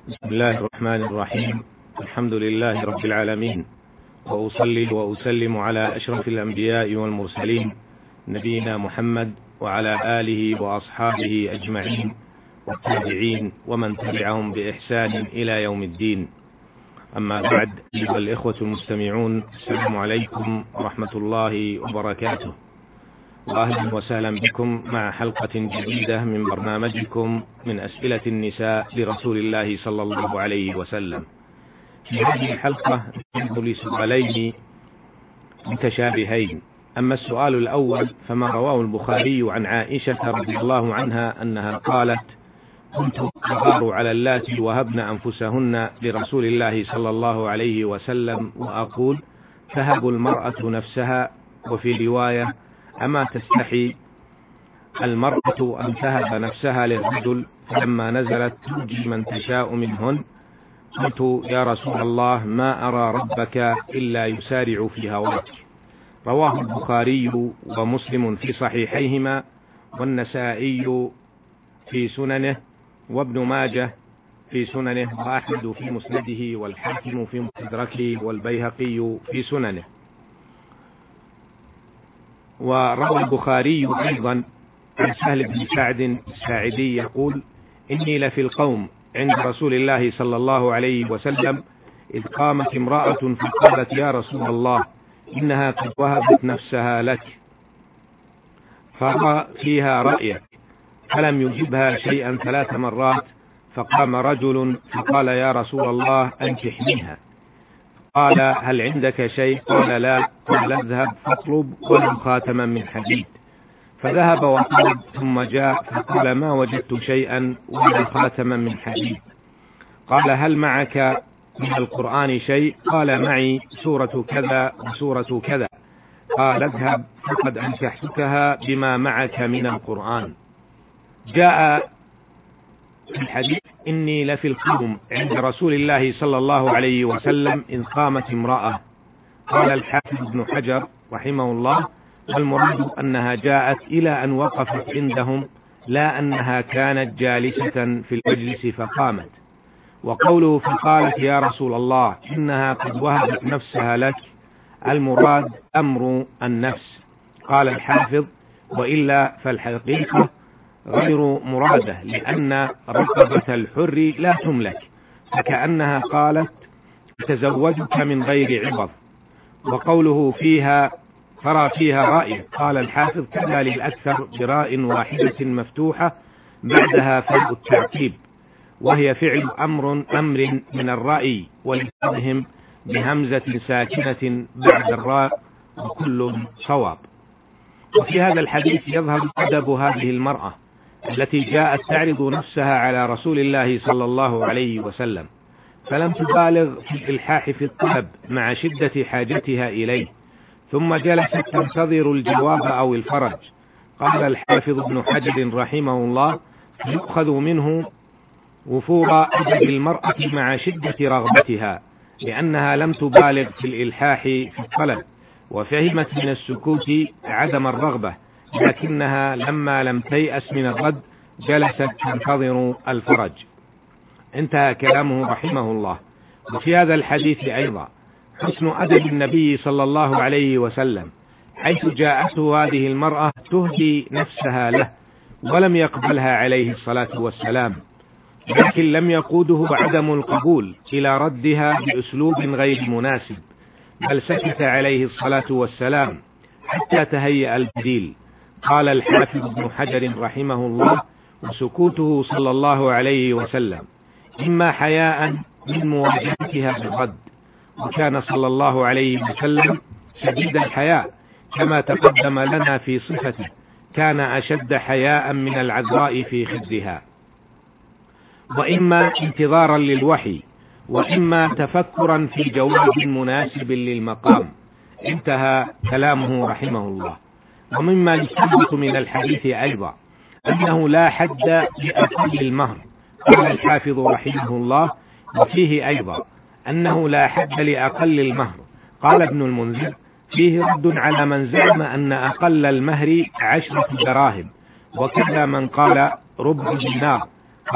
بسم الله الرحمن الرحيم. الحمد لله رب العالمين، وأصلي وأسلم على أشرف الأنبياء والمرسلين نبينا محمد وعلى آله وأصحابه أجمعين والتابعين ومن تبعهم بإحسان إلى يوم الدين. أما بعد، أيها الإخوة المستمعون، السلام عليكم ورحمة الله وبركاته، وأهلا وسهلا بكم مع حلقة جديدة من برنامجكم من أسئلة النساء لرسول الله صلى الله عليه وسلم. في هذه الحلقة نجد لسؤالين متشابهين. أما السؤال الأول فما رواه البخاري عن عائشة رضي الله عنها أنها قالت: كنت أغار على اللاتي وهبن أنفسهن لرسول الله صلى الله عليه وسلم وأقول: تهب المرأة نفسها. وفي رواية: أما تستحي المرأة أن تهب نفسها للرجل؟ فلما نزلت: ترجي من تشاء منهن، قلت: يا رسول الله، ما أرى ربك إلا يسارع في هواك. رواه البخاري ومسلم في صحيحيهما، والنسائي في سننه، وابن ماجه في سننه، وأحمد في مسنده، والحاكم في مستدركه، والبيهقي في سننه. وروى البخاري أيضا عن سهل بن سعد الساعدي يقول: إني لفي القوم عند رسول الله صلى الله عليه وسلم، إذ قامت امرأة فقالت: يا رسول الله، إنها قد وهبت نفسها لك، فرأى فيها رأيك. فلم يجبها شيئا 3 مرات، فقام رجل فقال: يا رسول الله، أنكحنيها. قال: هل عندك شيء؟ قال: لا. قال: اذهب فاطلب ولو خاتما من حديد. فذهب وطلب، ثم جاء فقال: ما وجدت شيئا ولا خاتما من حديد. قال: هل معك من القرآن شيء؟ قال: معي سورة كذا وسورة كذا. قال: اذهب فقد أنكحتكها بما معك من القرآن. جاء في الحديث: إني لفي القوم عند رسول الله صلى الله عليه وسلم إذ قامت امرأة. قال الحافظ ابن حجر رحمه الله: والمراد أنها جاءت إلى أن وقفت عندهم، لا أنها كانت جالسة في المجلس فقامت. وقوله فقالت: يا رسول الله، إنها قد وهبت نفسها لك، المراد أمر النفس. قال الحافظ: وإلا فالحقيقة غير مرادة، لأن رقبة الحر لا تملك، فكأنها قالت: تزوجك من غير عوض. وقوله فيها ترى فيها رأي، قال الحافظ: كذا للأكثر براء واحدة مفتوحة بعدها فاء التعقيب، وهي فعل أمر من الرأي، ولفظهم بهمزة ساكنة بعد الراء، وكل صواب. وفي هذا الحديث يظهر أدب هذه المرأة التي جاءت تعرض نفسها على رسول الله صلى الله عليه وسلم، فلم تبالغ في الإلحاح في الطلب مع شدة حاجتها إليه، ثم جلست تنتظر الجواب أو الفرج. قال الحافظ ابن حجر رحمه الله: يؤخذ منه وفور أدب المرأة مع شدة رغبتها، لأنها لم تبالغ في الإلحاح في الطلب، وفهمت من السكوت عدم الرغبة، لكنها لما لم تيأس من الرد جلست تنتظر الفرج. انتهى كلامه رحمه الله. وفي هذا الحديث أيضا حسن أدب النبي صلى الله عليه وسلم، حيث جاءته هذه المرأة تهدي نفسها له، ولم يقبلها عليه الصلاة والسلام، لكن لم يقوده عدم القبول إلى ردها بأسلوب غير مناسب، بل سكت عليه الصلاة والسلام حتى تهيأ البديل. قال الحافظ ابن حجر رحمه الله: وسكوته صلى الله عليه وسلم إما حياء من مواجهتها بالرد، وكان صلى الله عليه وسلم شديد الحياء كما تقدم لنا في صفته، كان أشد حياء من العذراء في خدها، وإما انتظارا للوحي، وإما تفكرا في جواب مناسب للمقام. انتهى كلامه رحمه الله. ومما يستنبط من الحديث أيضا أنه لا حد لأقل المهر. قال الحافظ رحمه الله: وفيه أيضا أنه لا حد لأقل المهر. قال ابن المنذر: فيه رد على من زعم أن أقل المهر 10 دراهم، وكذا من قال ربع دينار. قال: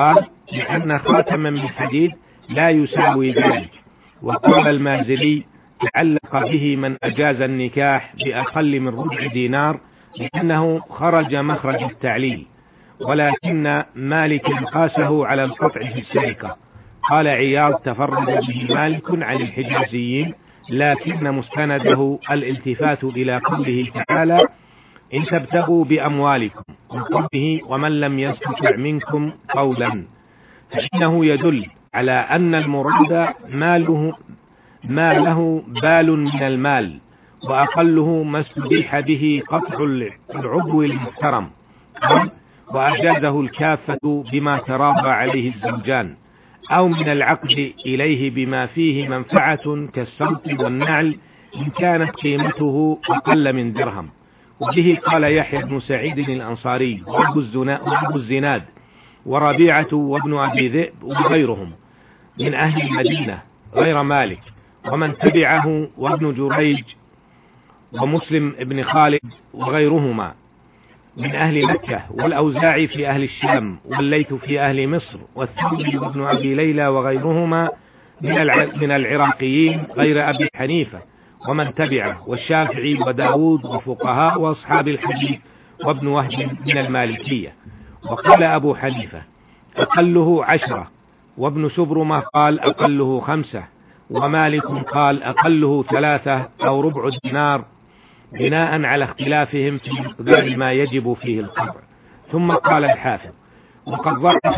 لأن خاتما من حديد لا يساوي ذلك. وقال المازري: تعلق به من أجاز النكاح بأقل من ربع دينار، لأنه خرج مخرج التعليل. ولكن مالك قاسه على القطع في السرقة. قال عياض: تفرد به مالك عن الحجازيين، لكن مستنده الالتفات إلى قوله تعالى: إن تبتغوا بأموالكم، وقوله: ومن لم يستطع منكم قولا، فإنه يدل على أن المراد ما له بال من المال، وأقله ما استبيح به قطع العضو المحترم، وأجازه الكافة بما تراضى عليه الزوجان، أو من العقد إليه بما فيه منفعة كالسوق والنعل إن كانت قيمته أقل من درهم. وبه قال يحيى بن سعيد الأنصاري وأبو الزناد وربيعة وابن أبي ذئب وغيرهم من أهل المدينة غير مالك، ومن تبعه وابن جريج ومسلم ابن خالد وغيرهما من أهل مكة، والأوزاعي في أهل الشام، والليث في أهل مصر، والثوري وابن أبي ليلى وغيرهما من العراقيين غير أبي حنيفة ومن تبعه، والشافعي وداود وفقهاء وأصحاب الحديث وابن وهب من المالكية. وقال أبو حنيفة: أقله 10، وابن شبرمة قال: أقله 5، ومالك قال: أقله 3 أو ربع دينار، بناء على اختلافهم في مقدار ما يجب فيه القطع. ثم قال الحافظ: وقد ضعف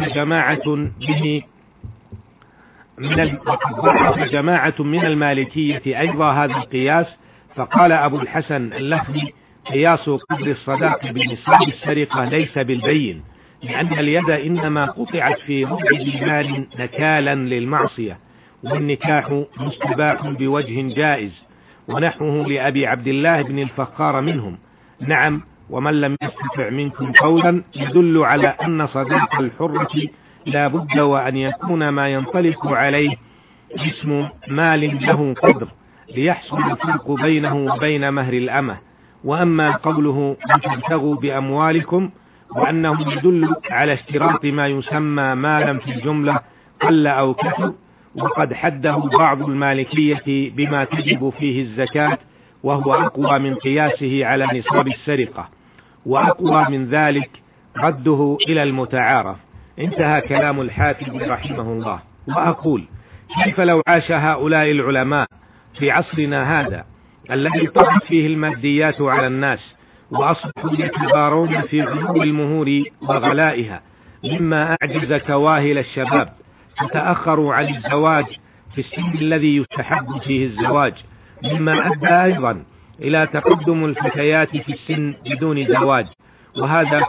جماعة من المالكية أيضا هذا القياس، فقال أبو الحسن اللخمي: قياس قدر الصداق بنصاب السرقة ليس بالبين، لأن اليد إنما قطعت في ربع دينار نكالا للمعصية، والنكاح مستباح بوجه جائز، ونحوه لأبي عبد الله بن الفخار منهم. نعم، ومن لم يستطع منكم قولا يدل على أن صداق الحرة لا بد وأن يكون ما ينطلق عليه اسم مال له قدر، ليحصل الفرق بينه وبين مهر الأمة. وأما قوله: أن تبتغوا بأموالكم، وأنه يدل على اشتراط ما يسمى مالا في الجملة قل أو كثر، وقد حده بعض المالكية بما تجب فيه الزكاة، وهو أقوى من قياسه على نصاب السرقة، وأقوى من ذلك رده إلى المتعارف. انتهى كلام الحافظ رحمه الله. وأقول: كيف لو عاش هؤلاء العلماء في عصرنا هذا الذي طغت فيه الماديات على الناس، وأصبحوا يتبارون في علو المهور وغلائها، مما أعجز كواهل الشباب، فتأخروا عن الزواج في السن الذي يستحب فيه الزواج، مما أدى أيضا إلى تقدم الفتيات في السن بدون زواج. وهذا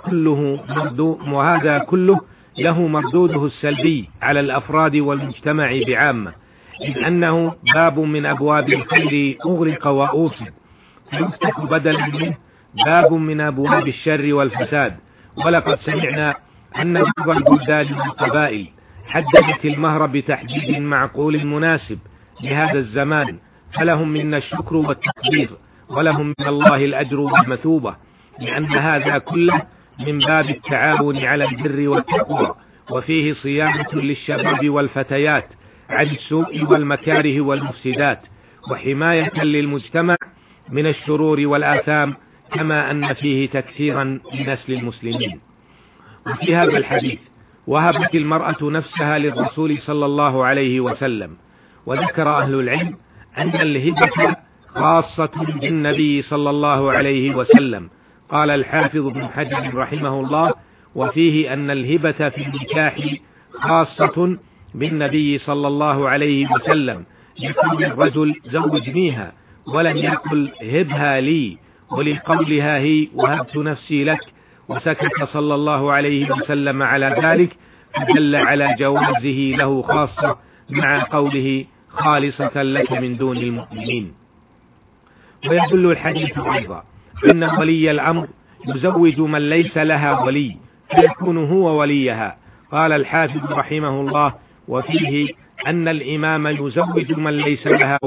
كله له مردوده السلبي على الأفراد والمجتمع بعامة، إذ أنه باب من أبواب الخير أغرق وأوصد، فيفتح بدلا منه باب من أبواب الشر والفساد. ولقد سمعنا أن بعض البلدان والقبائل حددت المهر بتحديد معقول مناسب لهذا الزمان، فلهم منا الشكر والتقدير، ولهم من الله الأجر والمثوبة، لأن هذا كله من باب التعاون على البر والتقوى، وفيه صيانة للشباب والفتيات عن السوء والمكاره والمفسدات، وحماية للمجتمع من الشرور والآثام، كما أن فيه تكثيرا لنسل المسلمين. وفي هذا الحديث: وهبت المرأة نفسها للرسول صلى الله عليه وسلم. وذكر أهل العلم أن الهبة خاصة بالنبي صلى الله عليه وسلم. قال الحافظ ابن حجر رحمه الله: وفيه أن الهبة في النكاح خاصة بالنبي صلى الله عليه وسلم، يقول الرجل: زوجنيها، ولم يقل هبها لي، ولقولها هي وهبت نفسي لك، وسكت صلى الله عليه وسلم على ذلك، فدل على جوازه له خاصة، مع قوله: خالصة لك من دون المؤمنين. ويدل الحديث أيضا أن ولي الأمر يزوج من ليس لها ولي، فيكون هو وليها. قال الحافظ رحمه الله: وفيه أن الإمام يزوج من ليس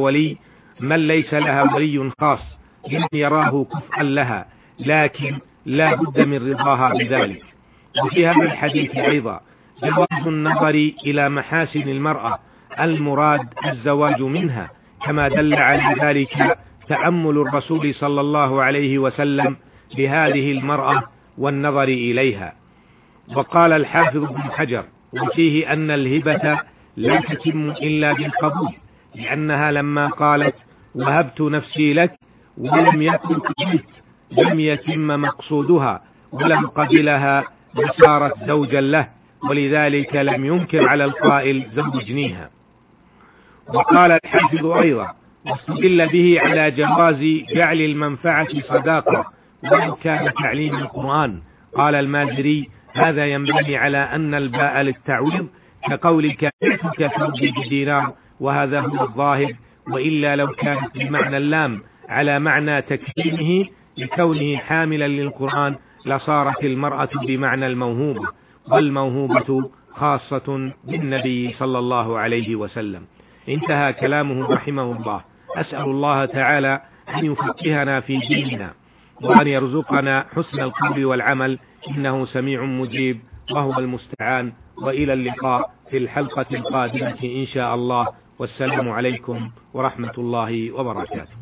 لها ولي خاص، لمن يراه كفءا لها، لكن لا بد من رضاها بذلك. وفي هذا الحديث أيضا جواز النظر إلى محاسن المرأة المراد الزواج منها، كما دل على ذلك تأمل الرسول صلى الله عليه وسلم لهذه المرأة والنظر إليها. وقال الحافظ ابن حجر: وفيه أن الهبة لا تتم إلا بالقبول، لأنها لما قالت وهبت نفسي لك ولم يكن قبلت لم يتم مقصودها، ولم قبلها وصارت زوجا له، ولذلك لم ينكر على القائل زوجنيها. وقال الحافظ أيضا: واستدل به على جواز جعل المنفعة صداقة ولو كان تعليم القرآن. قال المازري: هذا ينبني على أن الباء للتعويض، كقولك بعتك ثوبي بدينار، وهذا هو الظاهر، وإلا لو كانت بمعنى اللام على معنى تكريمه لكونه حاملا للقرآن لصارت المرأة بمعنى الموهوبة، والموهوبة خاصة بالنبي صلى الله عليه وسلم. انتهى كلامه رحمه الله. أسأل الله تعالى أن يفقهنا في ديننا، وأن يرزقنا حسن القول والعمل، إنه سميع مجيب وهو المستعان. وإلى اللقاء في الحلقة القادمة إن شاء الله، والسلام عليكم ورحمة الله وبركاته.